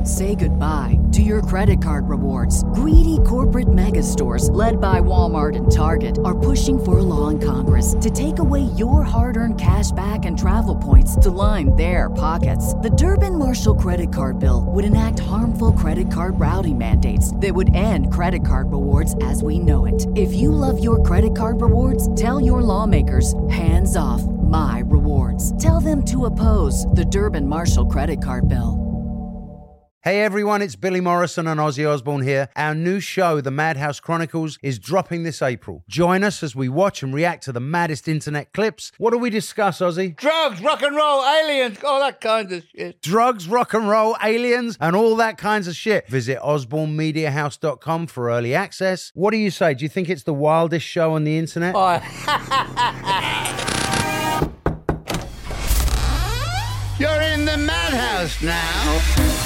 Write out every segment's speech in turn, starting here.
Say goodbye to your credit card rewards. Greedy corporate mega stores, led by Walmart and Target, are pushing for a law in Congress to take away your hard-earned cash back and travel points to line their pockets. The Durbin-Marshall credit card bill would enact harmful credit card routing mandates that would end credit card rewards as we know it. If you love your credit card rewards, tell your lawmakers, hands off my rewards. Tell them to oppose the Durbin-Marshall credit card bill. Hey everyone, it's Billy Morrison and Ozzy Osbourne here. Our new show, The Madhouse Chronicles, is dropping this April. Join us as we watch and react to the maddest internet clips. What do we discuss, Ozzy? Drugs, rock and roll, aliens, all that kind of shit. Drugs, rock and roll, aliens, and all that kinds of shit. Visit osbornemediahouse.com for early access. What do you say? Do you think it's the wildest show on the internet? Oh. You're in the madhouse now.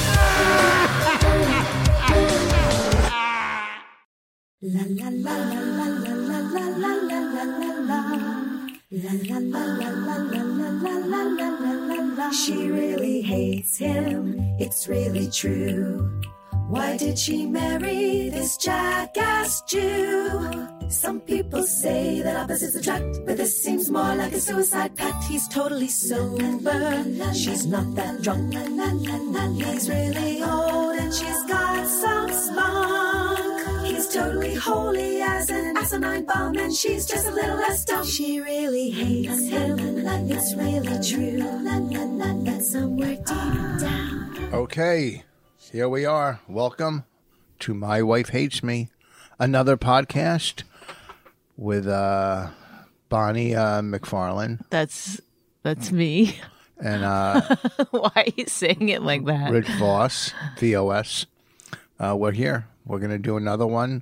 La la la la la la la la la la la la. La la la la la la la la la la la. She really hates him, it's really true. Why did she marry this jackass Jew? Some people say that opposites attract, but this seems more like a suicide pact. He's totally sober, she's not that drunk. He's really old and she's got some spunk. He's totally holy as an asinine bomb, and she's just a little less dumb. She really hates him, it's really true. But somewhere deep down. Okay, here we are. Welcome to My Wife Hates Me, another podcast with Bonnie McFarlane. That's me. And why are you saying it like that? Rich Voss, VOS. We're here. We're going to do another one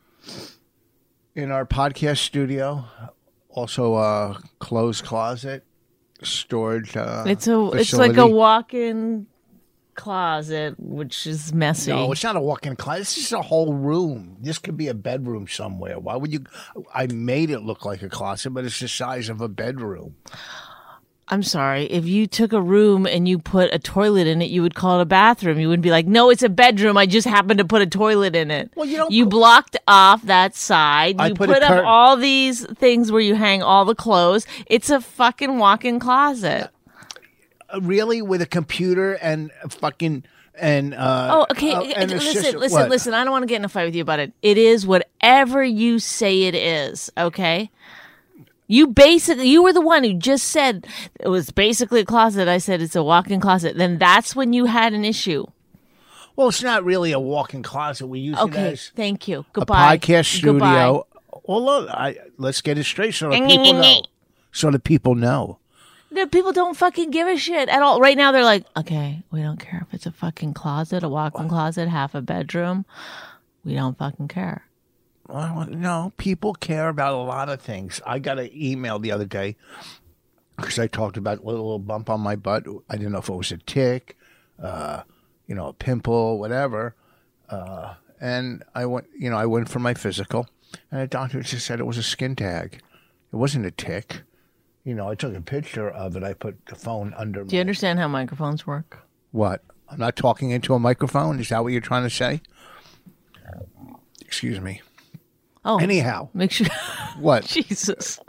in our podcast studio. Also a closed closet, storage It's like facility. a walk-in closet, which is messy. No, it's not a walk-in closet. This is a whole room. This could be a bedroom somewhere. Why would you? I made it look like a closet, but it's the size of a bedroom. I'm sorry. If you took a room and you put a toilet in it, you would call it a bathroom. You wouldn't be like, no, it's a bedroom. I just happened to put a toilet in it. Well, you don't. You blocked off that side. I You put put a up curtain. all these things where you hang all the clothes. It's a fucking walk-in closet. Really, with a computer and a fucking and Okay. and a system- Listen. what? Listen. I don't want to get in a fight with you about it. It is whatever you say it is. Okay. You were the one who just said it was basically a closet. I said it's a walk-in closet. Then that's when you had an issue. Well, it's not really a walk-in closet. We use it Okay. as Thank you. a Goodbye. podcast studio. Goodbye. Well, look, let's get it straight so that people know. So that people know. The people don't fucking give a shit at all. Right now, they're like, okay, we don't care if it's a fucking closet, a walk-in closet, half a bedroom. We don't fucking care. Well, no, people care about a lot of things. I got an email the other day because I talked about a little bump on my butt. I didn't know if it was a tick, a pimple, whatever. And I went for my physical, and the doctor just said it was a skin tag. It wasn't a tick. I took a picture of it. I put the phone under. Do you understand how microphones work? What? I'm not talking into a microphone? Is that what you're trying to say? Excuse me. Oh, Anyhow. make sure. What? Jesus,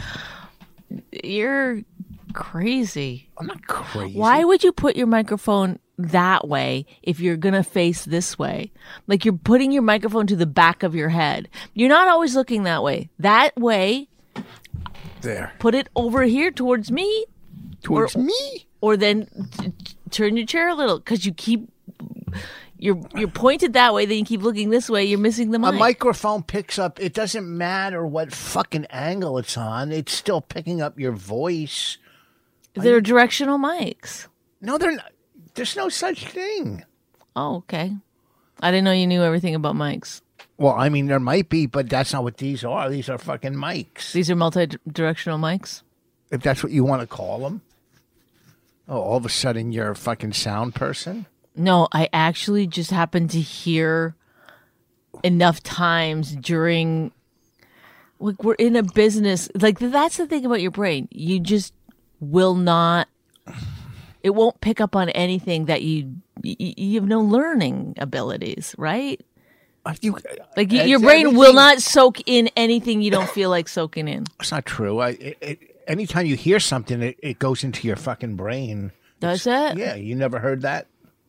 you're crazy. I'm not crazy. Why would you put your microphone that way if you're going to face this way? Like you're putting your microphone to the back of your head. You're not always looking that way. That way, There. put it over here towards me. Towards me? Or then turn your chair a little because you're pointed that way, then you keep looking this way, you're missing the mic. A microphone picks up, it doesn't matter what fucking angle it's on, it's still picking up your voice. They're directional mics. No, they're not. There's no such thing. Oh, okay. I didn't know you knew everything about mics. Well, I mean, there might be, but that's not what these are. These are fucking mics. These are multi-directional mics? If that's what you want to call them. Oh, all of a sudden you're a fucking sound person? No, I actually just happened to hear enough times during, like, we're in a business. Like, that's the thing about your brain. You just will not It won't pick up on anything that you have no learning abilities, right? Your brain will not soak in anything you don't feel like soaking in. It's not true. Anytime you hear something, it goes into your fucking brain. Does it? Yeah, you never heard that?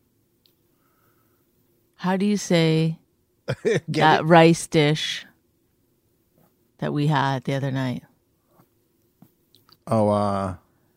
How do you say that rice dish that we had the other night? Oh,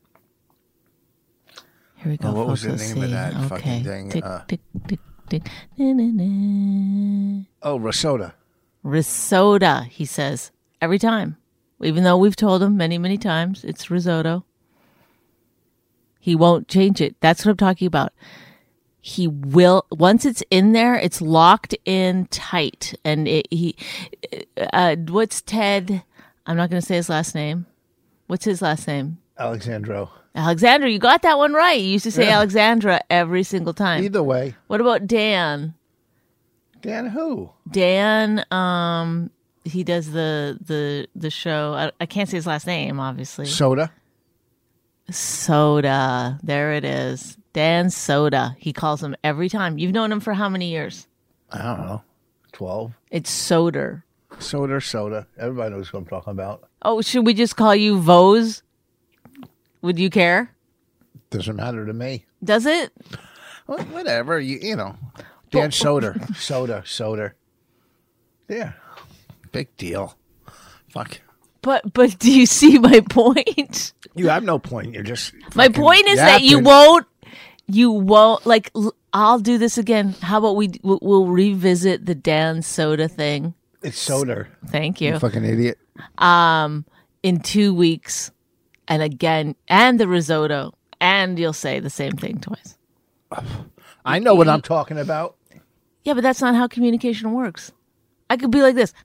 here we go. what was the folks. name of Let's that see. fucking thing? Tick, tick, tick, tick. Na, na, na. Risotto. Risotto, he says every time, even though we've told him many, many times it's risotto. He won't change it. That's what I'm talking about. He will, once it's in there, it's locked in tight. And what's Ted? I'm not going to say his last name. What's his last name? Alexandro. Alexandra. You got that one right. You used to say Alexandra every single time. Either way. What about Dan? Dan who? Dan, he does the show. I can't say his last name, obviously. Soda. There it is. Dan Soda. He calls him every time. You've known him for how many years? I don't know. 12. It's Soder. Soda. Everybody knows what I'm talking about. Oh, should we just call you Vose? Would you care? Doesn't matter to me. Does it? Well, whatever. You know. Dan Soder. Soda. Yeah. Big deal. Fuck. But do you see my point? You have no point. You're just. My point is that you won't like. I'll do this again. How about we'll revisit the Dan Soda thing? It's Soda. Thank you. You fucking idiot. In 2 weeks, and again, and the risotto, and you'll say the same thing twice. I know what I'm talking about. Yeah, but that's not how communication works. I could be like this.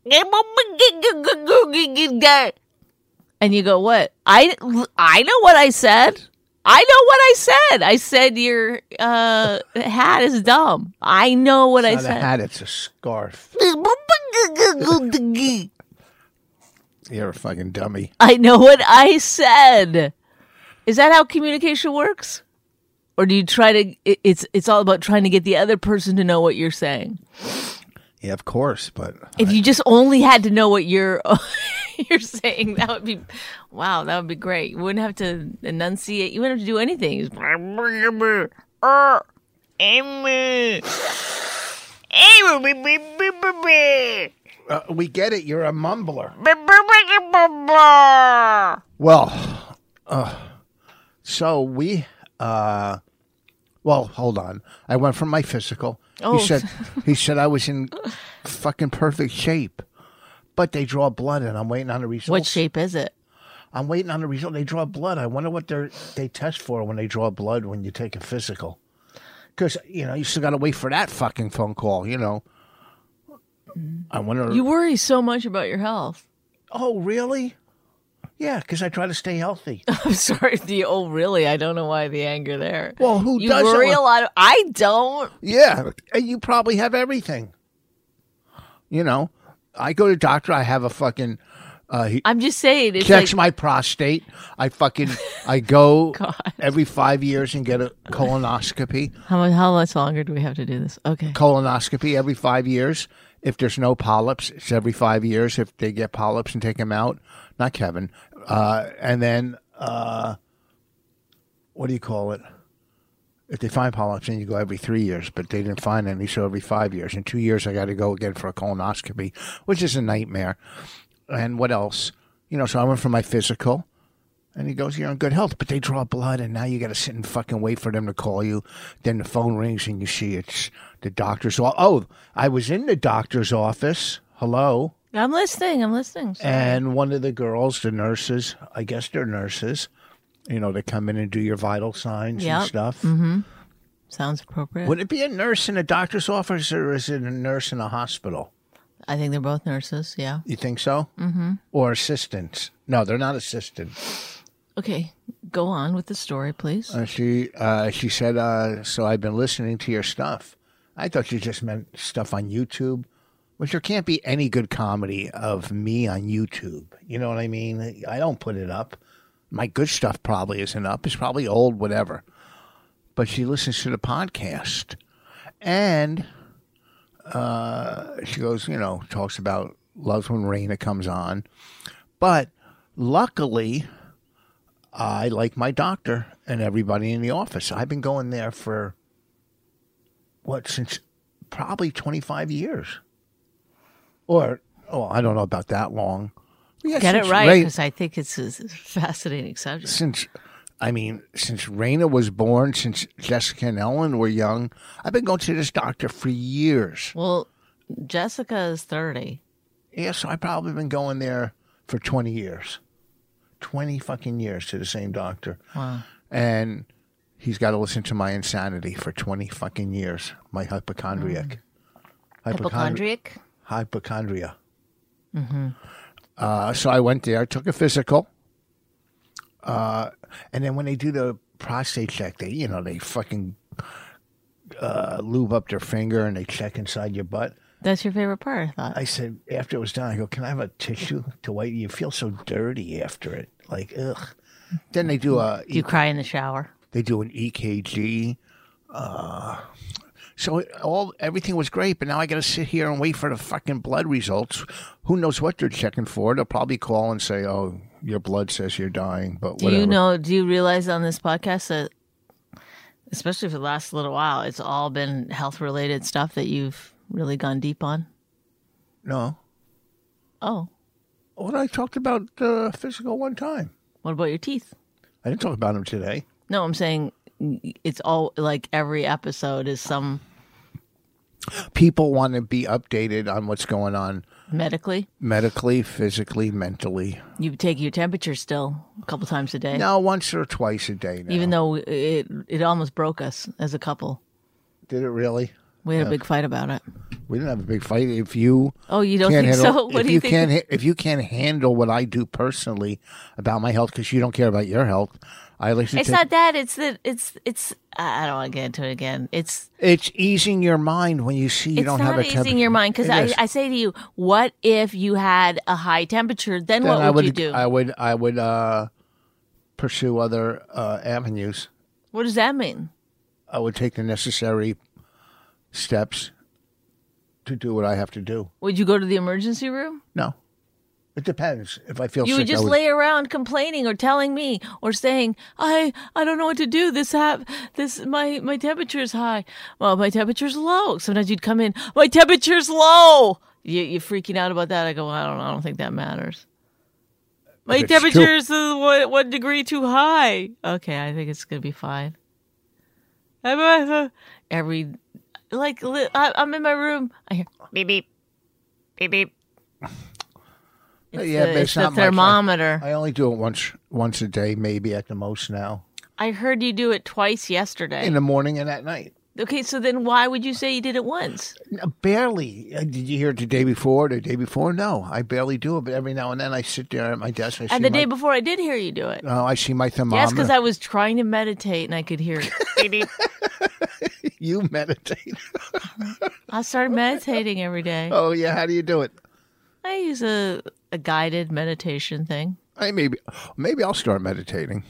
And you go, what? I know what I said. I said your hat is dumb. I know what I It's not said. a hat, it's a scarf. You're a fucking dummy. I know what I said. Is that how communication works? Or do you try to, it's all about trying to get the other person to know what you're saying? Yeah, of course, but If you just only had to know what you're saying, that would be, wow, that would be great. You wouldn't have to enunciate. You wouldn't have to do anything. You just, we get it. You're a mumbler. Well, so we, well, hold on. I went for my physical. Oh. He said I was in fucking perfect shape, but they draw blood and I'm waiting on the results. what shape is it? I'm waiting on the result. They draw blood. I wonder what they test for when they draw blood when you take a physical. Because, you still got to wait for that fucking phone call, I wonder. You worry so much about your health. Oh, really? Yeah, because I try to stay healthy. I'm sorry. Really? I don't know why the anger there. Well, who you doesn't? worry a lot. I don't. Yeah, and you probably have everything. I go to doctor. I have a fucking. He I'm just saying. It's checks like, my prostate. I go God. every 5 years and get a colonoscopy. How much longer do we have to do this? Okay. Colonoscopy every 5 years. If there's no polyps, it's every 5 years. If they get polyps and take them out, not Kevin. And then, what do you call it? If they find polyps, then you go every 3 years. But they didn't find any, so every 5 years. In 2 years, I got to go again for a colonoscopy, which is a nightmare. And what else? So I went for my physical. And he goes, you're in good health. But they draw blood, and now you got to sit and fucking wait for them to call you. Then the phone rings, and you see it's the doctor's. Oh, I was in the doctor's office. Hello. I'm listening. Sorry. And one of the girls, the nurses, I guess they're nurses, they come in and do your vital signs and stuff. Mm-hmm. Sounds appropriate. Would it be a nurse in a doctor's office, or is it a nurse in a hospital? I think they're both nurses, yeah. You think so? Mm-hmm. Or assistants? No, they're not assistants. Okay, go on with the story, please. She said, so I've been listening to your stuff. I thought you just meant stuff on YouTube, which there can't be any good comedy of me on YouTube. You know what I mean? I don't put it up. My good stuff probably isn't up. It's probably old, whatever. but she listens to the podcast. And she goes, talks about, loves when Raina comes on. But luckily, I like my doctor and everybody in the office. I've been going there for, since probably 25 years. Or, I don't know about that long. Yeah, Get it right, because I think it's a fascinating subject. Since Raina was born, since Jessica and Ellen were young, I've been going to this doctor for years. Well, Jessica is 30. Yeah, so I've probably been going there for 20 years. 20 fucking years to the same doctor. Wow. And he's got to listen to my insanity for 20 fucking years. My hypochondriac. Hypochondriac? Hypochondria. Mm-hmm. So I went there, took a physical. And then when they do the prostate check, they fucking lube up their finger and they check inside your butt. That's your favorite part, I thought. I said, after it was done, I go, can I have a tissue to wipe? You feel so dirty after it. Like, ugh. Then they do Do you cry in the shower? They do an EKG. So everything was great, but now I got to sit here and wait for the fucking blood results. Who knows what they're checking for? They'll probably call and say, "Oh, your blood says you're dying." But whatever. Do you realize on this podcast that, especially for the last little while, it's all been health-related stuff that you've really gone deep on? No. Oh. Well, I talked about physical one time. What about your teeth? I didn't talk about them today. No, I'm saying it's all like every episode is some. People want to be updated on what's going on Medically, physically, mentally. You take your temperature still a couple times a day. No, once or twice a day now. Even though it almost broke us as a couple. Did it really? We had a big fight about it. We didn't have a big fight. If you you don't think so? What do you think? If you can't handle what I do personally about my health because you don't care about your health, I like to. It's not that. It's that. It's. I don't want to get into it again. It's easing your mind when you see you don't have a temperature. It's not easing your mind because I say to you, what if you had a high temperature? Then what would you do? I would pursue other avenues. What does that mean? I would take the necessary steps to do what I have to do. Would you go to the emergency room? No. It depends. If I feel sick, you would just lay around complaining or telling me or saying, I don't know what to do. My temperature's high. Well, my temperature's low. Sometimes you'd come in, my temperature's low. You're freaking out about that. I go, I don't think that matters. My temperature's 1 degree too high. Okay, I think it's gonna be fine. I'm in my room. I hear beep beep, beep beep. It's the thermometer. I only do it once a day, maybe at the most now. I heard you do it twice yesterday. In the morning and at night. Okay, so then why would you say you did it once? Barely. Did you hear it the day before? No, I barely do it, but every now and then I sit there at my desk. And the day before I did hear you do it. No, I see my thermometer. Yes, because I was trying to meditate and I could hear it. You meditate. I started meditating every day. Oh, yeah. How do you do it? I use a guided meditation thing. Maybe I'll start meditating.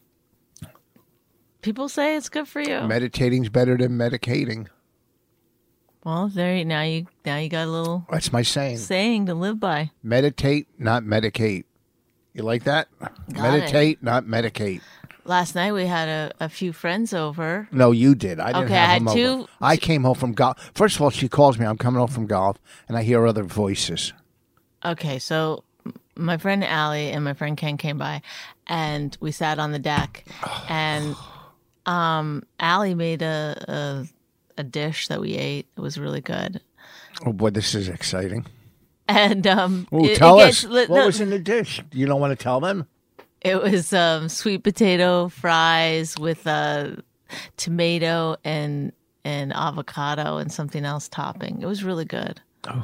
People say it's good for you. Meditating's better than medicating. Well, now you got a little. That's my saying to live by. Meditate, not medicate. You like that? Meditate, not medicate. Last night we had a few friends over. No, you did. I didn't have them over. Two. I came home from golf. First of all, she calls me. I'm coming home from golf, and I hear other voices. Okay, so my friend Allie and my friend Ken came by, and we sat on the deck, and Allie made a dish that we ate. It was really good. Oh boy, this is exciting! And tell us what was in the dish. You don't want to tell them? It was sweet potato fries with tomato and avocado and something else topping. It was really good.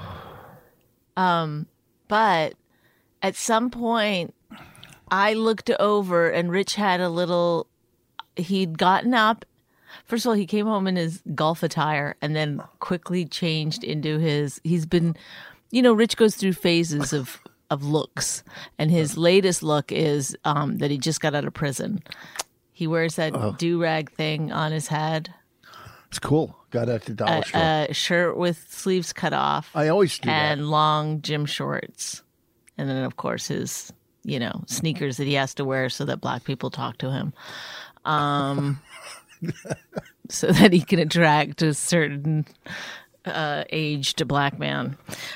But at some point, I looked over and Rich had he'd gotten up. First of all, he came home in his golf attire and then quickly changed into he's been, Rich goes through phases of looks. And his latest look is that he just got out of prison. He wears that do-rag thing on his head. It's cool. Got it at the dollar store. A shirt with sleeves cut off. I always do that. And long gym shorts. And then, of course, his, sneakers that he has to wear so that black people talk to him. So that he can attract a certain aged black man.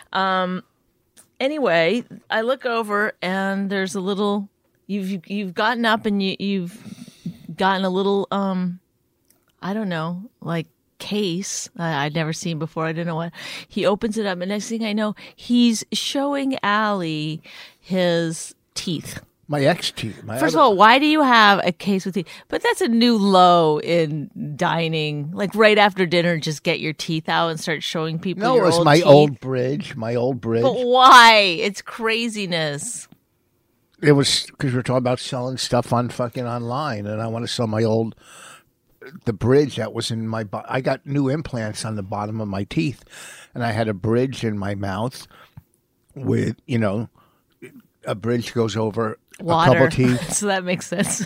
Anyway, I look over and there's a little... You've gotten up and you've gotten a little, I don't know, like case I'd never seen before. I don't know what. He opens it up and next thing I know, he's showing Allie his teeth. My ex-teeth. First of all, why do you have a case with teeth? But that's a new low in dining. Like right after dinner, just get your teeth out and start showing people your old teeth. No, it was my old bridge. But why? It's craziness. It was because we're talking about selling stuff on fucking online, and I want to sell the bridge that was in my. I got new implants on the bottom of my teeth, and I had a bridge in my mouth with a bridge goes over water. A couple teeth, so that makes sense.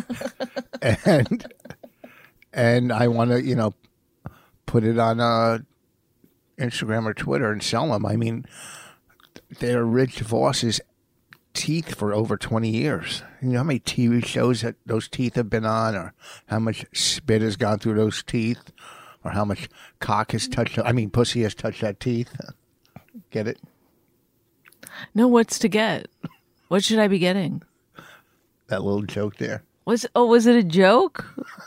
and I want to put it on Instagram or Twitter and sell them. I mean, they're Rich Voss's teeth for over 20 years. You know how many TV shows that those teeth have been on, or how much spit has gone through those teeth, or how much pussy has touched that teeth. Get it? No, what's to get? What should I be getting? That little joke there. Was it a joke?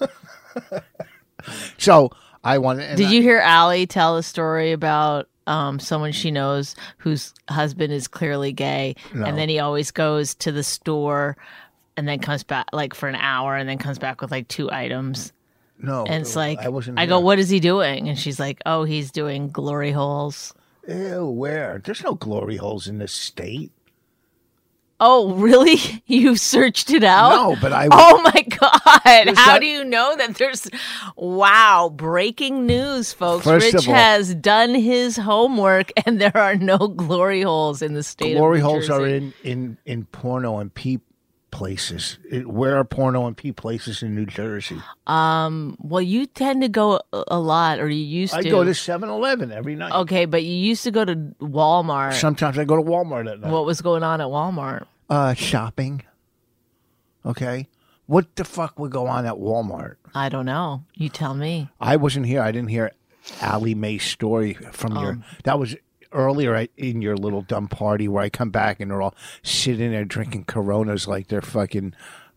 So I wanted. Did you hear Allie tell a story about someone she knows whose husband is clearly gay, and then he always goes to the store and then comes back like for an hour and then comes back with like 2 items? No. And it's like, I go, what is he doing? And she's like, oh, he's doing glory holes. Ew, where? There's no glory holes in this state. Oh, really? You searched it out? No, but I... Oh, my God. How do you know that there's... Wow. Breaking news, folks. Rich has done his homework, and there are no glory holes in the state of New Jersey. Glory holes are in porno and pee places. Where are porno and pee places in New Jersey? Well, you tend to go a lot, or you used to. I go to 7-Eleven every night. Okay, but you used to go to Walmart. Sometimes I go to Walmart at night. What was going on at Walmart? Shopping. Okay. What the fuck would go on at Walmart? I don't know. You tell me. I wasn't here. I didn't hear Allie Mae's story from your... That was earlier in your little dumb party where I come back and they're all sitting there drinking Coronas like they're fucking...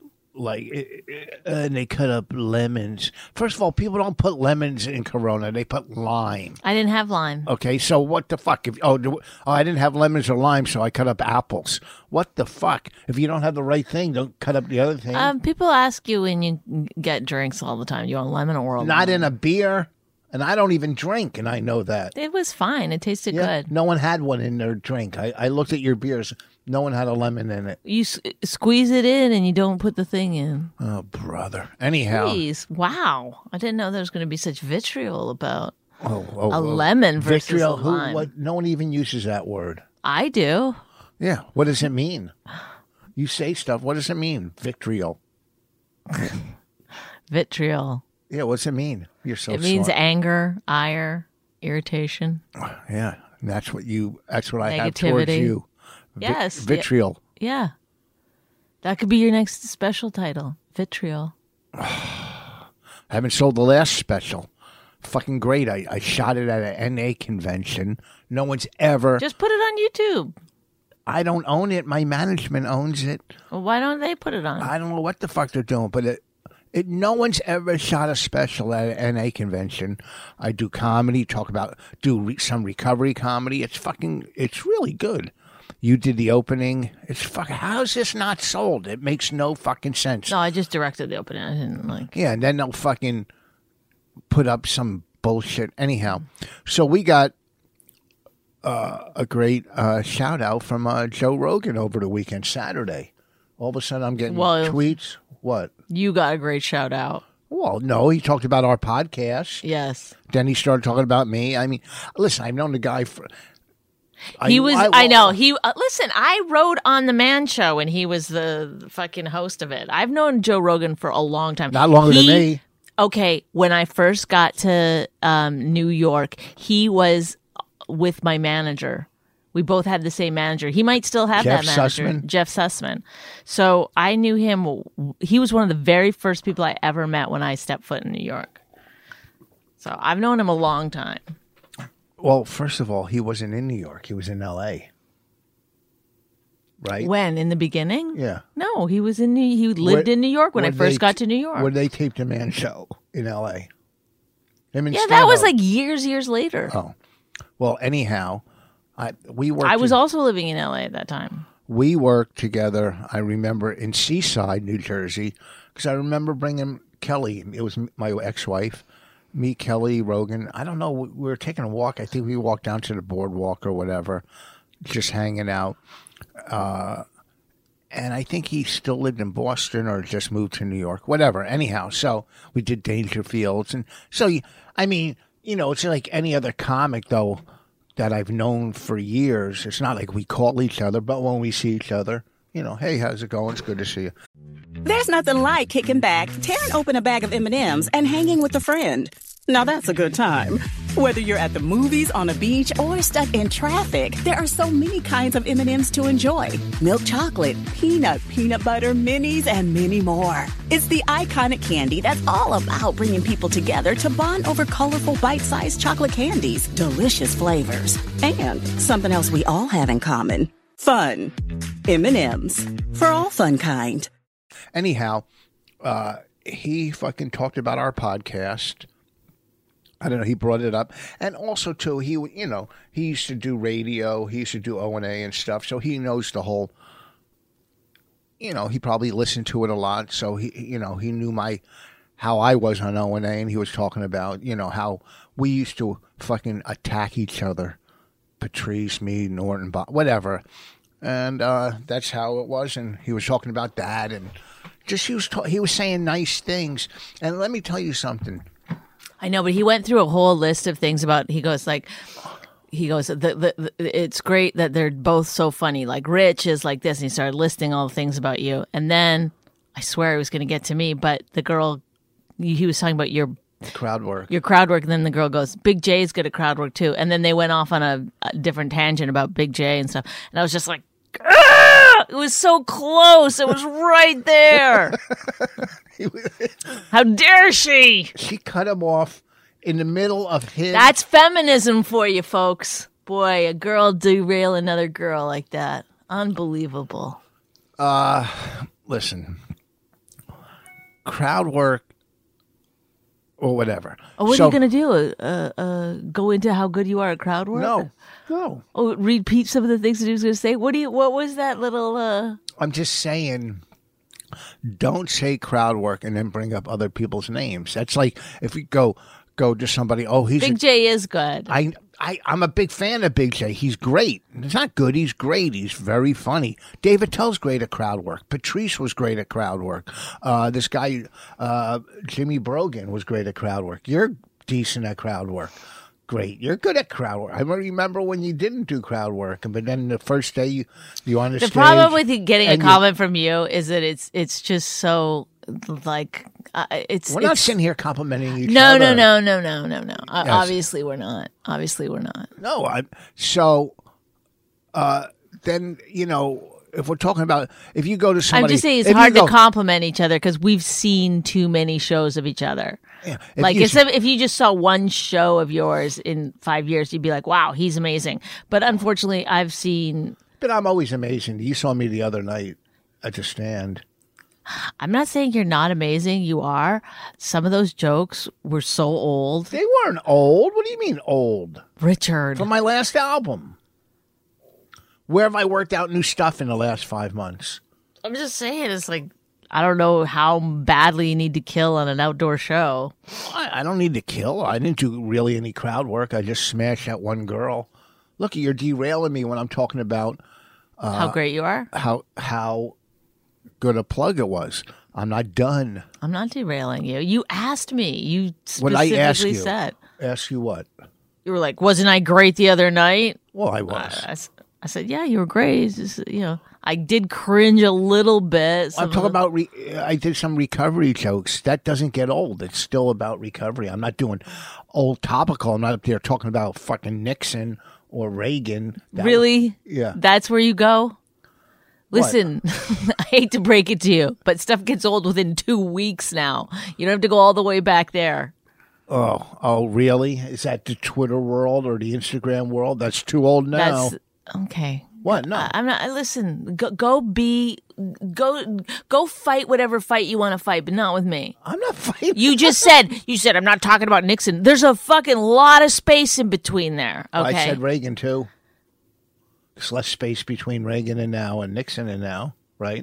and they cut up lemons. First of all, people don't put lemons in Corona. They put lime. I didn't have lime. Okay, so what the fuck? I didn't have lemons or lime, so I cut up apples. What the fuck? If you don't have the right thing, don't cut up the other thing. People ask you when you get drinks all the time. You want lemon or not in a beer? And I don't even drink, and I know that. It was fine. It tasted good. No one had one in their drink. I looked at your beers. No one had a lemon in it. You squeeze it in, and you don't put the thing in. Oh, brother. Anyhow. Jeez. Wow. I didn't know there was going to be such vitriol about a lemon versus vitriol, a lime. No one even uses that word. I do. Yeah. What does it mean? You say stuff. What does it mean? Vitriol. Vitriol. Yeah, what's it mean? You're so It means smart. Anger, ire, irritation. Yeah, and that's what I have towards you. Yes. Vitriol. Yeah. That could be your next special title. Vitriol. I haven't sold the last special. Fucking great. I shot it at an NA convention. No one's ever... Just put it on YouTube. I don't own it. My management owns it. Well, why don't they put it on? I don't know what the fuck they're doing, but no one's ever shot a special at an NA convention. I do comedy, some recovery comedy. It's really good. You did the opening. How is this not sold? It makes no fucking sense. No, I just directed the opening. I didn't like. Yeah, and then they'll fucking put up some bullshit. Anyhow, so we got a great shout out from Joe Rogan over the weekend, Saturday. All of a sudden I'm getting tweets. What? You got a great shout out. Well, no, he talked about our podcast. Yes. Then he started talking about me. I mean, listen, I've known the guy for... He was. I know. He listen. I wrote on the Man Show, and he was the fucking host of it. I've known Joe Rogan for a long time. Not longer than me. Okay, when I first got to New York, he was with my manager. We both had the same manager. He might still have Jeff that manager, Sussman? Jeff Sussman. So I knew him. He was one of the very first people I ever met when I stepped foot in New York. So I've known him a long time. Well, first of all, he wasn't in New York. He was in L.A. Right? When? In the beginning? Yeah. No, he was in. He lived in New York when I first got to New York. Where they taped the Man Show in L.A. Him and Yeah, that was Stano. like years later. Oh, well. Anyhow, we worked. I was also living in LA at that time. We worked together. I remember in Seaside, New Jersey, because I remember bringing Kelly. It was my ex-wife. Me, Kelly, Rogan. I don't know. We were taking a walk. I think we walked down to the boardwalk or whatever, just hanging out. And I think he still lived in Boston or just moved to New York, whatever. Anyhow, so we did Dangerfields. And so, I mean, you know, it's like any other comic, though, that I've known for years. It's not like we call each other, but when we see each other, you know, hey, how's it going? It's good to see you. There's nothing like kicking back, tearing open a bag of M&Ms, and hanging with a friend. Now that's a good time. Whether you're at the movies, on the beach, or stuck in traffic, there are so many kinds of M&Ms to enjoy. Milk chocolate, peanut butter, minis, and many more. It's the iconic candy that's all about bringing people together to bond over colorful, bite-sized chocolate candies, delicious flavors, and something else we all have in common. Fun. M&Ms. For all fun kind. Anyhow, he fucking talked about our podcast. I don't know. He brought it up, and also too, he used to do radio. He used to do O&A and stuff, so he knows the whole. You know, he probably listened to it a lot, so he knew how I was on O&A, and he was talking about how we used to fucking attack each other, Patrice, me, Norton, whatever, and that's how it was. And he was talking about that, and just he was saying nice things. And let me tell you something. I know, but he went through a whole list of things about. He goes, it's great that they're both so funny. Like Rich is like this, and he started listing all the things about you. And then I swear he was going to get to me, but the girl, he was talking about your crowd work. Your crowd work, and then the girl goes, Big J's good at crowd work too. And then they went off on a different tangent about Big J and stuff. And I was just like, ah! It was so close. It was right there. How dare she? She cut him off in the middle of his. That's feminism for you, folks. Boy, a girl derail another girl like that. Unbelievable. Listen, crowd work or whatever. Oh, what are you going to do? Go into how good you are at crowd work? No. Oh, repeat some of the things that he was going to say. What was that little? I'm just saying. Don't say crowd work and then bring up other people's names. That's like if you go to somebody. Oh, Big J is good. I'm a big fan of Big J. He's great. It's not good. He's great. He's very funny. David Tell's great at crowd work. Patrice was great at crowd work. This guy, Jimmy Brogan, was great at crowd work. You're decent at crowd work. Great. You're good at crowd work. I remember when you didn't do crowd work, but then the first day you on the stage. The problem with getting a comment from you is that it's just so like it's. We're not sitting here complimenting each other. No. Yes. Obviously, we're not. No, then if we're talking about if you go to somebody, I'm just saying it's hard to compliment each other because we've seen too many shows of each other. Yeah, if you just saw one show of yours in 5 years, you'd be like, wow, he's amazing. But unfortunately, I've seen. But I'm always amazing. You saw me the other night at the stand. I'm not saying you're not amazing. You are. Some of those jokes were so old. They weren't old. What do you mean old? Richard. From my last album. Where have I worked out new stuff in the last 5 months? I'm just saying, it's like, I don't know how badly you need to kill on an outdoor show. I don't need to kill. I didn't do really any crowd work. I just smashed that one girl. Look, you're derailing me when I'm talking about how great you are. How good a plug it was. I'm not done. I'm not derailing you. You asked me. You What I specifically asked you? said. Ask you what? You were like, wasn't I great the other night? Well, I was. I said, yeah, you were great. It's just, I did cringe a little bit. I'm talking about, I did some recovery jokes. That doesn't get old. It's still about recovery. I'm not doing old topical. I'm not up there talking about fucking Nixon or Reagan. Really? Yeah. That's where you go? Listen, I hate to break it to you, but stuff gets old within 2 weeks now. You don't have to go all the way back there. Oh, really? Is that the Twitter world or the Instagram world? That's too old now. Okay. What? No. I'm not. Listen, go fight whatever fight you want to fight, but not with me. I'm not fighting. You said I'm not talking about Nixon. There's a fucking lot of space in between there. Okay. I said Reagan too. There's less space between Reagan and now and Nixon and now, right?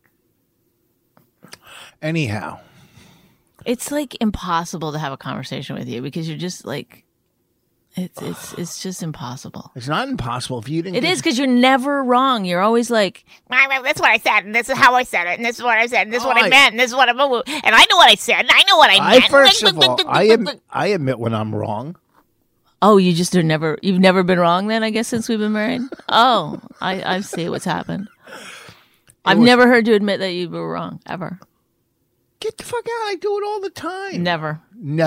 Anyhow. It's like impossible to have a conversation with you because you're just like, it's just impossible. It's not impossible if you didn't. It is because you're never wrong. You're always like, that's what I said, and this is how I said it, and this is what I said, and this is what I meant, and this is what and I know what I said, and I know what I meant. First of all, I admit when I'm wrong. Oh, you've never been wrong then, I guess, since we've been married? Oh, I see what's happened. I've never heard you admit that you were wrong, ever. Get the fuck out. I do it all the time. Never.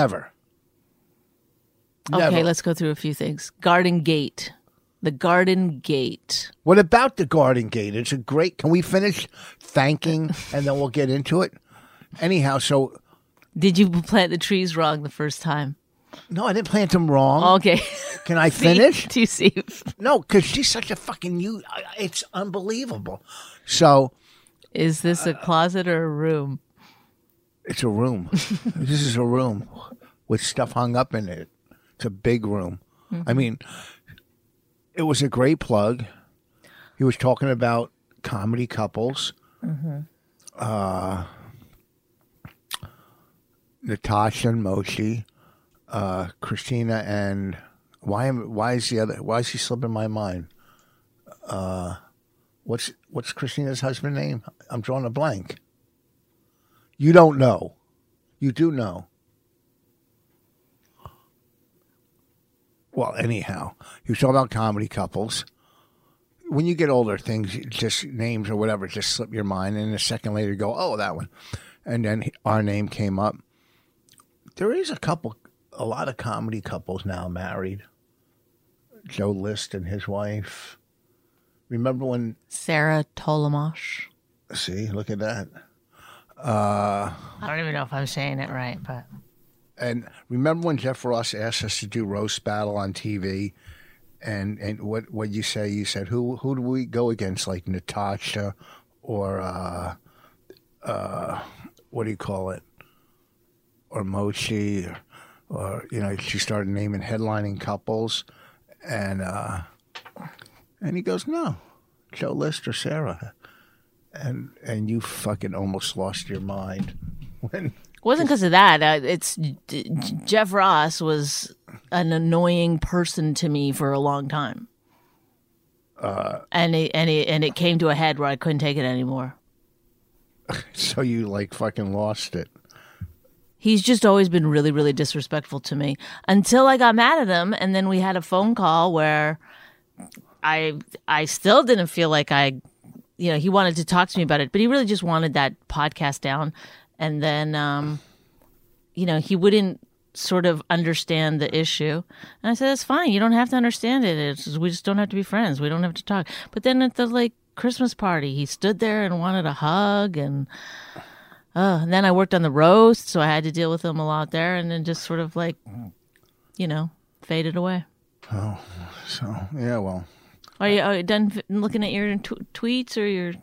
Okay, let's go through a few things. Garden Gate. The Garden Gate. What about the Garden Gate? It's a great... Can we finish thanking and then we'll get into it? Anyhow, so... Did you plant the trees wrong the first time? No, I didn't plant them wrong. Okay. Can I finish? Do you see? No, because she's such a fucking... It's unbelievable. So... Is this a closet or a room? It's a room. This is a room with stuff hung up in it. It's a big room. Mm-hmm. I mean, it was a great plug. He was talking about comedy couples. Mm-hmm. Natasha and Moshe. Christina and why is he slipping my mind? What's Christina's husband's name? I'm drawing a blank. You don't know. You do know. Well, anyhow, he was talking about comedy couples. When you get older, things, just names or whatever, just slip your mind. And a second later, you go, oh, that one. And then our name came up. There is a lot of comedy couples now married. Joe List and his wife. Remember when... Sarah Tolomosh. See, look at that. I don't even know if I'm saying it right, but... And remember when Jeff Ross asked us to do Roast Battle on TV? And what you say? You said, who do we go against? Like Natasha or... what do you call it? Or Mochi, or she started naming headlining couples, and he goes, no, Joe List or Sarah, and you fucking almost lost your mind when. It wasn't because of that. It's Jeff Ross was an annoying person to me for a long time, and it came to a head where I couldn't take it anymore. So you fucking lost it. He's just always been really, really disrespectful to me until I got mad at him. And then we had a phone call where I still didn't feel like he wanted to talk to me about it, but he really just wanted that podcast down. And then, he wouldn't sort of understand the issue. And I said, that's fine. You don't have to understand it. We just don't have to be friends. We don't have to talk. But then at the Christmas party, he stood there and wanted a hug and and then I worked on the roast, so I had to deal with him a lot there, and then just sort of faded away. Oh, so yeah, well. Are you done looking at your tweets or your?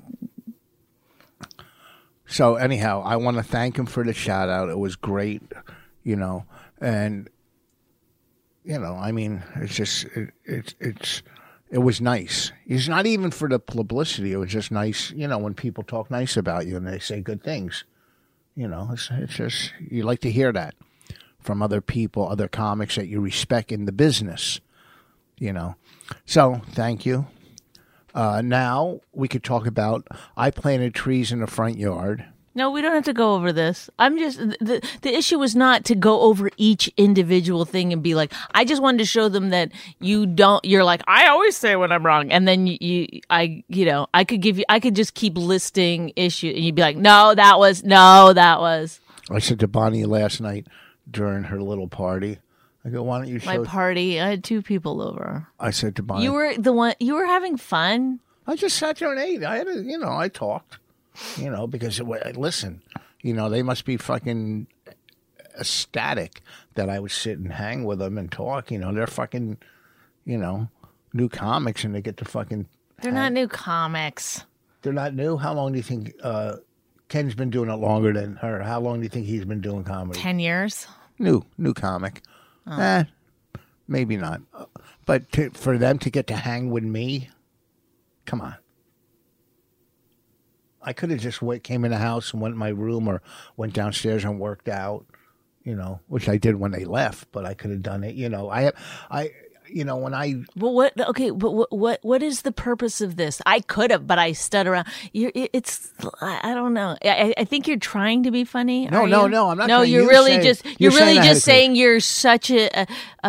So anyhow, I want to thank him for the shout out. It was great, and I mean, it's just it was nice. It's not even for the publicity. It was just nice, when people talk nice about you and they say good things. It's just, you like to hear that from other people, other comics that you respect in the business, So, thank you. Now, we could talk about, I planted trees in the front yard. No, we don't have to go over this. I'm just the issue was not to go over each individual thing and be like, I just wanted to show them that you're like, I always say when I'm wrong, and then I could just keep listing issues, and you'd be like, no, that was. I said to Bonnie last night during her little party, I go, why don't you show my party? I had 2 people over. I said to Bonnie, You were having fun. I just sat there and ate. I talked. Because, listen, they must be fucking ecstatic that I would sit and hang with them and talk. They're fucking, new comics, and they get to fucking. They're not new comics. They're not new? How long do you think Ken's been doing it longer than her? How long do you think he's been doing comedy? 10 years. New comic. Maybe not. But for them to get to hang with me, come on. I could have just came in the house and went in my room or went downstairs and worked out, which I did when they left, but I could have done it. When I. Well, what? Okay, but what is the purpose of this? I could have, but I stood around. I don't know. I think you're trying to be funny. No, I'm not. No, you're really just saying you're such a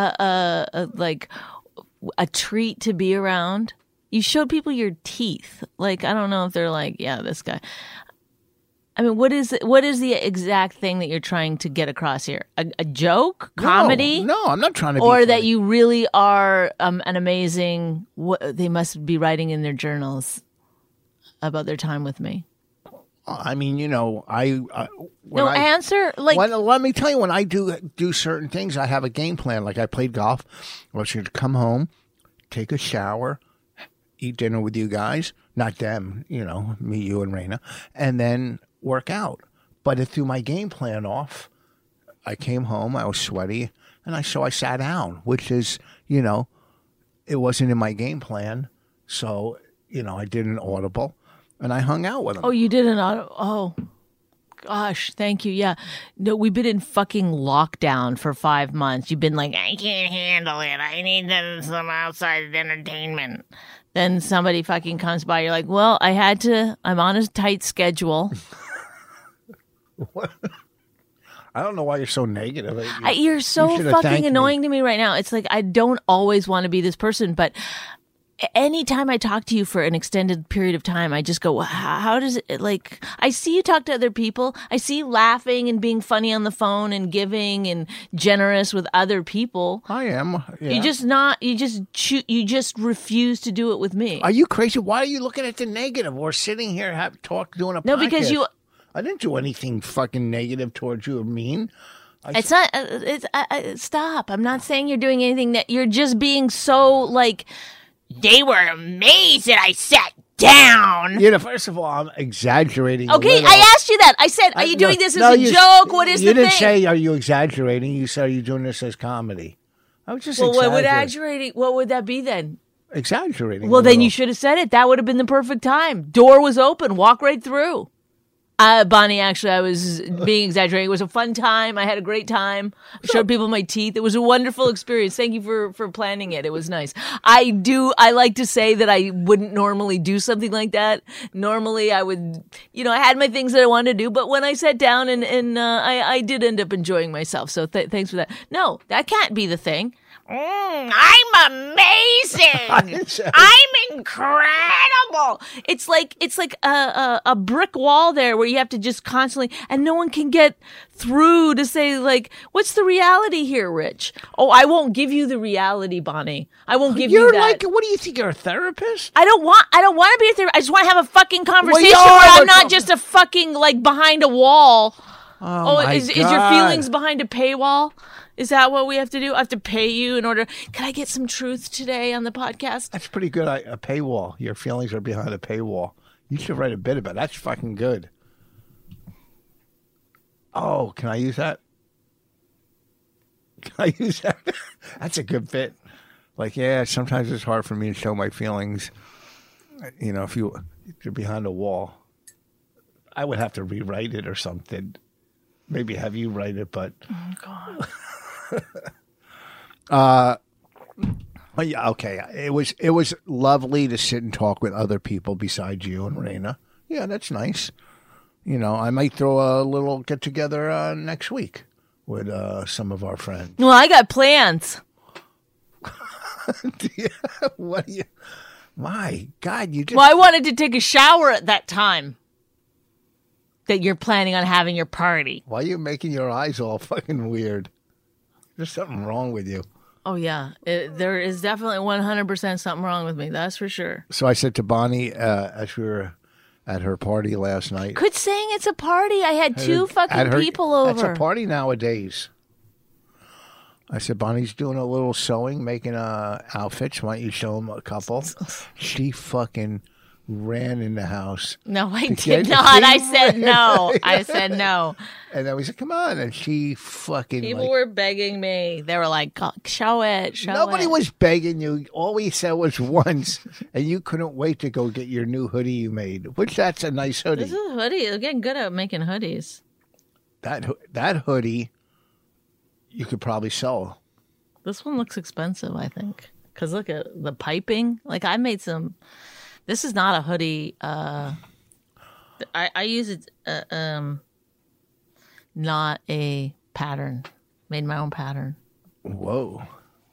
treat to be around. You showed people your teeth. Like, I don't know if they're like, yeah, this guy. I mean, what is the exact thing that you're trying to get across here? A joke? Comedy? No, I'm not trying to be Or funny. that you really are an amazing, they must be writing in their journals about their time with me. I mean, answer. Like, let me tell you, when I do certain things, I have a game plan. Like I played golf. I was going to come home, take a shower, eat dinner with you guys, not them, me, you, and Raina, and then work out. But it threw my game plan off. I came home, I was sweaty, and I sat down, which is, it wasn't in my game plan. So, I did an audible, and I hung out with them. Oh, you did an audible? Oh, gosh, thank you. Yeah. No, we've been in fucking lockdown for 5 months. You've been like, I can't handle it. I need some outside entertainment. Then somebody fucking comes by. You're like, well, I'm on a tight schedule. What? I don't know why you're so negative. You're so fucking annoying to me right now. It's like, I don't always want to be this person, but anytime I talk to you for an extended period of time, I just go, how does it, like, I see you talk to other people. I see you laughing and being funny on the phone and giving and generous with other people. I am. Yeah. You just refuse to do it with me. Are you crazy? Why are you looking at the negative? We're sitting here doing a podcast. No, because I didn't do anything fucking negative towards you or mean. Stop. I'm not saying you're doing anything that you're just being so like, they were amazed that I sat down. First of all, I'm exaggerating. Okay, I asked you that. I said, are you doing this as a joke? What is the thing? You didn't say, are you exaggerating? You said, are you doing this as comedy? I was just exaggerating. What would that be then? Exaggerating. Well, then you should have said it. That would have been the perfect time. Door was open. Walk right through. Bonnie, actually, I was being exaggerating. It was a fun time. I had a great time. I showed people my teeth. It was a wonderful experience. Thank you for planning it. It was nice. I like to say that I wouldn't normally do something like that. Normally, I would, I had my things that I wanted to do, but when I sat down and I did end up enjoying myself. So thanks for that. No, that can't be the thing. I'm amazing. I'm incredible. It's like a brick wall there where you have to just constantly, and no one can get through to say like, what's the reality here, Rich? Oh, I won't give you the reality, Bonnie. I won't give you that. You're like, what do you think? You're a therapist? I don't want to be a therapist. I just want to have a fucking conversation where I'm not just a fucking like behind a wall. Is your feelings behind a paywall? Is that what we have to do? I have to pay you in order. Can I get some truth today on the podcast? That's pretty good. A paywall. Your feelings are behind a paywall. You should write a bit about it. That's fucking good. Oh, can I use that? Can I use that? That's a good bit. Like, yeah, sometimes it's hard for me to show my feelings. If you're behind a wall, I would have to rewrite it or something. Maybe have you write it, but. Oh, God. Yeah, okay. It was lovely to sit and talk with other people besides you and Raina. Yeah, that's nice. You know, I might throw a little get together next week with some of our friends. Well, I got plans. What do you? My God, you just. Well, I wanted to take a shower at that time that you're planning on having your party. Why are you making your eyes all fucking weird? There's something wrong with you. Oh, yeah. There is definitely 100% something wrong with me. That's for sure. So I said to Bonnie as we were at her party last night. Quit saying it's a party. I had two fucking people over. It's a party nowadays. I said, Bonnie's doing a little sewing, making outfits. Why don't you show them a couple? She fucking ran in the house. No, I did not. I said no. I said no. And then we said, come on. And she fucking... People were begging me. They were like, show it, show Nobody it. was begging you. All we said was once. And you couldn't wait to go get your new hoodie you made. Which that's a nice hoodie. This is a hoodie. They're getting good at making hoodies. That hoodie, you could probably sell. This one looks expensive, I think. Because look at the piping. Like, I made some... This is not a hoodie. I use it, not a pattern. Made my own pattern. Whoa.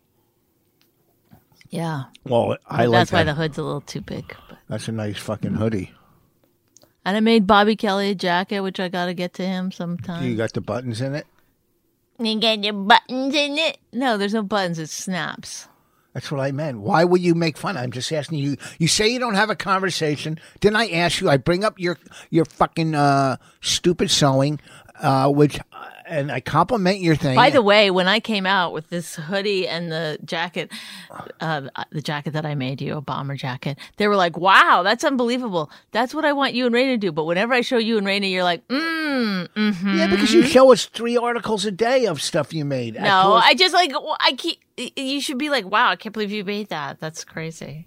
Yeah. Well, That's why the hood's a little too big. But. That's a nice fucking hoodie. And I made Bobby Kelly a jacket, which I got to get to him sometime. You got the buttons in it? You got your buttons in it? No, there's no buttons. It snaps. That's what I meant. Why would you make fun? I'm just asking you. You say you don't have a conversation. Didn't I ask you? I bring up your fucking stupid sewing, and I compliment your thing. By the way, when I came out with this hoodie and the jacket that I made you, a bomber jacket, they were like, wow, that's unbelievable. That's what I want you and Raina to do. But whenever I show you and Raina, you're like, mm-hmm. Yeah, because you show us 3 articles a day of stuff you made. No, I just like, you should be like, wow, I can't believe you made that. That's crazy.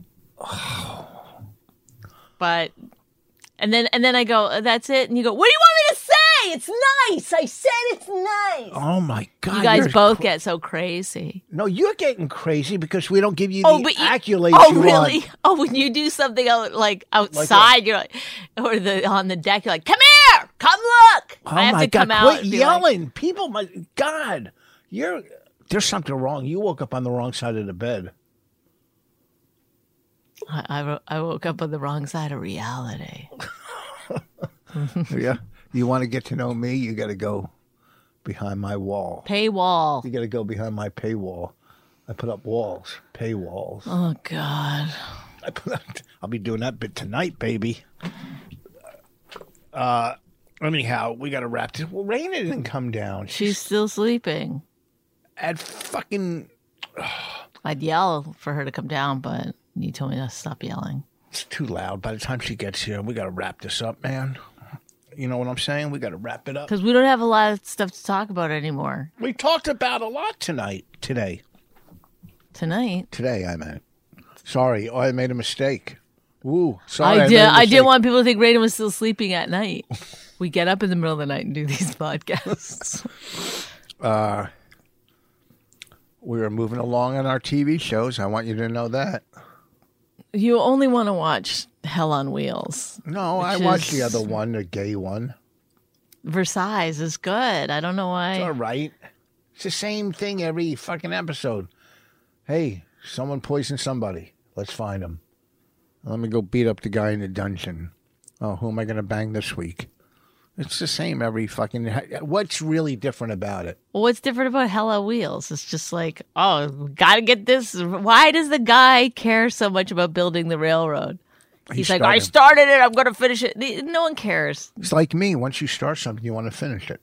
But, and then I go, that's it. And you go, what do you want me to say? It's nice. I said it's nice. Oh, my God. You guys both get so crazy. No, you're getting crazy because we don't give you the accolades Oh, you really? want. Oh, when you do something like outside, you're like, or on the deck, you're like, come here, come look. Oh, I have my to God, come out quit and be yelling. People, my God, there's something wrong. You woke up on the wrong side of the bed. I woke up on the wrong side of reality. Yeah. You want to get to know me, you got to go behind my wall. Paywall. You got to go behind my paywall. I put up walls, paywalls. Oh, God. I'll be doing that bit tonight, baby. Anyhow, we got to wrap this. Well, Raina didn't come down. She's still sleeping. At fucking... I'd yell for her to come down, but you told me to stop yelling. It's too loud. By the time she gets here, we got to wrap this up, man. You know what I'm saying? We got to wrap it up. Because we don't have a lot of stuff to talk about anymore. We talked about a lot today. Today, I meant. Sorry, I made a mistake. Ooh, sorry. I didn't want people to think Raiden was still sleeping at night. We get up in the middle of the night and do these podcasts. We were moving along on our TV shows. I want you to know that. You only want to watch Hell on Wheels. No, I watched the other one, the gay one. Versailles is good. I don't know why. It's all right. It's the same thing every fucking episode. Hey, someone poisoned somebody. Let's find him. Let me go beat up the guy in the dungeon. Oh, who am I going to bang this week? It's the same every fucking... What's really different about it? Well, what's different about Hell on Wheels? It's just like, oh, gotta get this. Why does the guy care so much about building the railroad? He's like, I started it. I'm going to finish it. No one cares. It's like me. Once you start something, you want to finish it.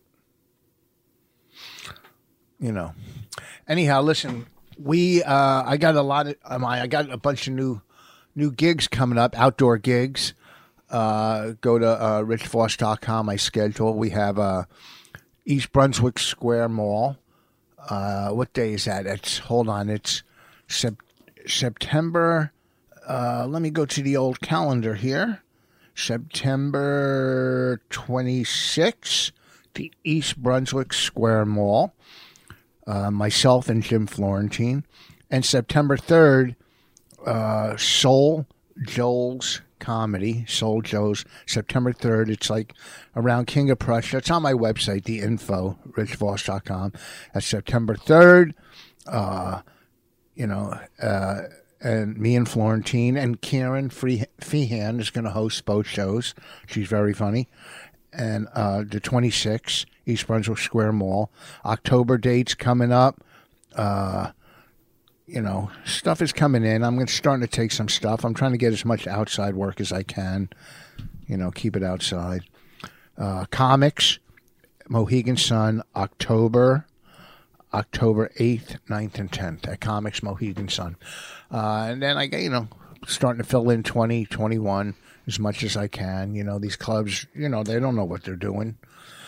You know. Anyhow, listen. I got a bunch of new gigs coming up, outdoor gigs. Go to richfoss.com, my schedule. We have East Brunswick Square Mall. What day is that? It's September. Let me go to the old calendar here. September 26th, the East Brunswick Square Mall. Myself and Jim Florentine. And September 3rd, Soul Joel's comedy, Soul Joe's, September 3rd. It's like around King of Prussia. It's on my website, the info, richvoss.com. That's September 3rd. And me and Florentine and Karen Feehan is going to host both shows. She's very funny. And the 26th, East Brunswick Square Mall. October dates coming up. Stuff is coming in. I'm starting to take some stuff. I'm trying to get as much outside work as I can. Keep it outside. Comics, Mohegan Sun, October 8th, 9th, and 10th at Comics Mohegan Sun. And then I get, starting to fill in 2021 as much as I can. These clubs, they don't know what they're doing.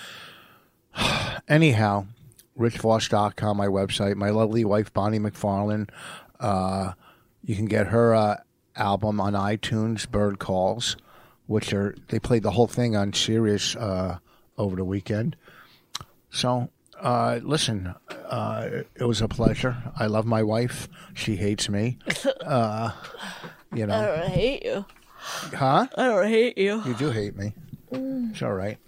Anyhow, richvoss.com, my website. My lovely wife, Bonnie McFarlane. You can get her album on iTunes, Bird Calls, which they played the whole thing on Sirius over the weekend. So, listen, it was a pleasure. I love my wife. She hates me. I don't hate you. Huh? I don't hate you. You do hate me. It's all right.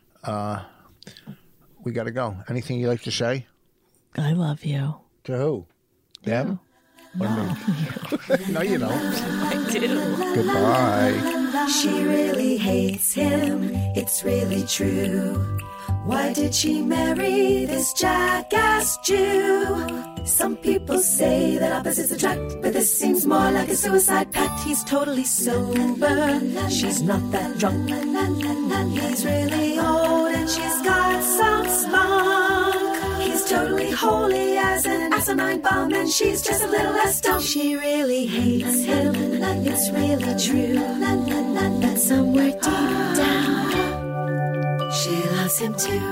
We got to go. Anything you'd like to say? I love you. To who? Them? Or me? No, you don't. I do. Goodbye. She really hates him, it's really true. Why did she marry this jackass Jew? Some people say that opposites attract, but this seems more like a suicide pact. He's totally sober, she's not that drunk. He's really old and she's got some spunk. He's totally holy as an asinine bomb, and she's just a little less dumb. She really hates him, it's really true. But somewhere deep down, she loves him too.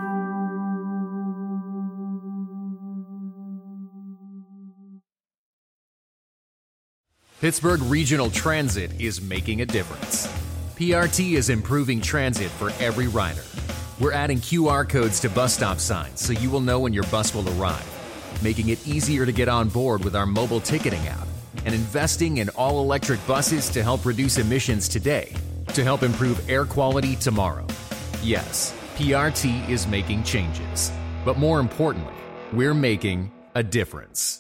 Pittsburgh Regional Transit is making a difference. PRT is improving transit for every rider. We're adding QR codes to bus stop signs so you will know when your bus will arrive, making it easier to get on board with our mobile ticketing app, and investing in all-electric buses to help reduce emissions today, to help improve air quality tomorrow. Yes, PRT is making changes, but more importantly, we're making a difference.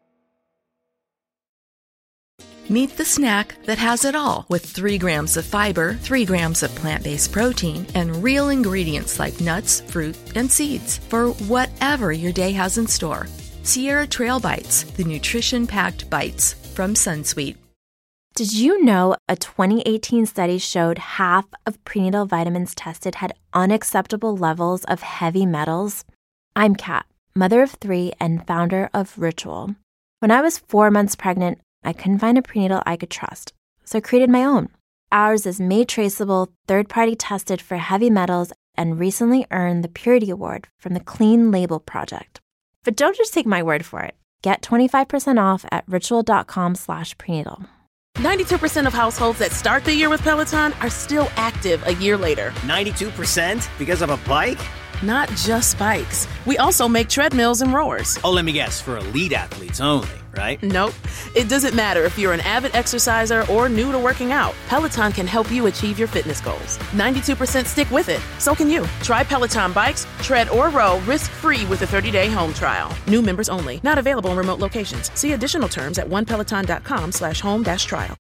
Meet the snack that has it all, with 3 grams of fiber, 3 grams of plant-based protein, and real ingredients like nuts, fruit, and seeds for whatever your day has in store. Sierra Trail Bites, the nutrition-packed bites from Sunsweet. Did you know a 2018 study showed half of prenatal vitamins tested had unacceptable levels of heavy metals? I'm Kat, mother of 3 and founder of Ritual. When I was 4 months pregnant, I couldn't find a prenatal I could trust, so I created my own. Ours is made traceable, third-party tested for heavy metals, and recently earned the Purity Award from the Clean Label Project. But don't just take my word for it. Get 25% off at ritual.com/prenatal. 92% of households that start the year with Peloton are still active a year later. 92% because of a bike? Not just bikes. We also make treadmills and rowers. Oh, let me guess, for elite athletes only, right? Nope. It doesn't matter if you're an avid exerciser or new to working out. Peloton can help you achieve your fitness goals. 92% stick with it. So can you. Try Peloton bikes, tread, or row risk-free with a 30-day home trial. New members only. Not available in remote locations. See additional terms at onepeloton.com/home-trial.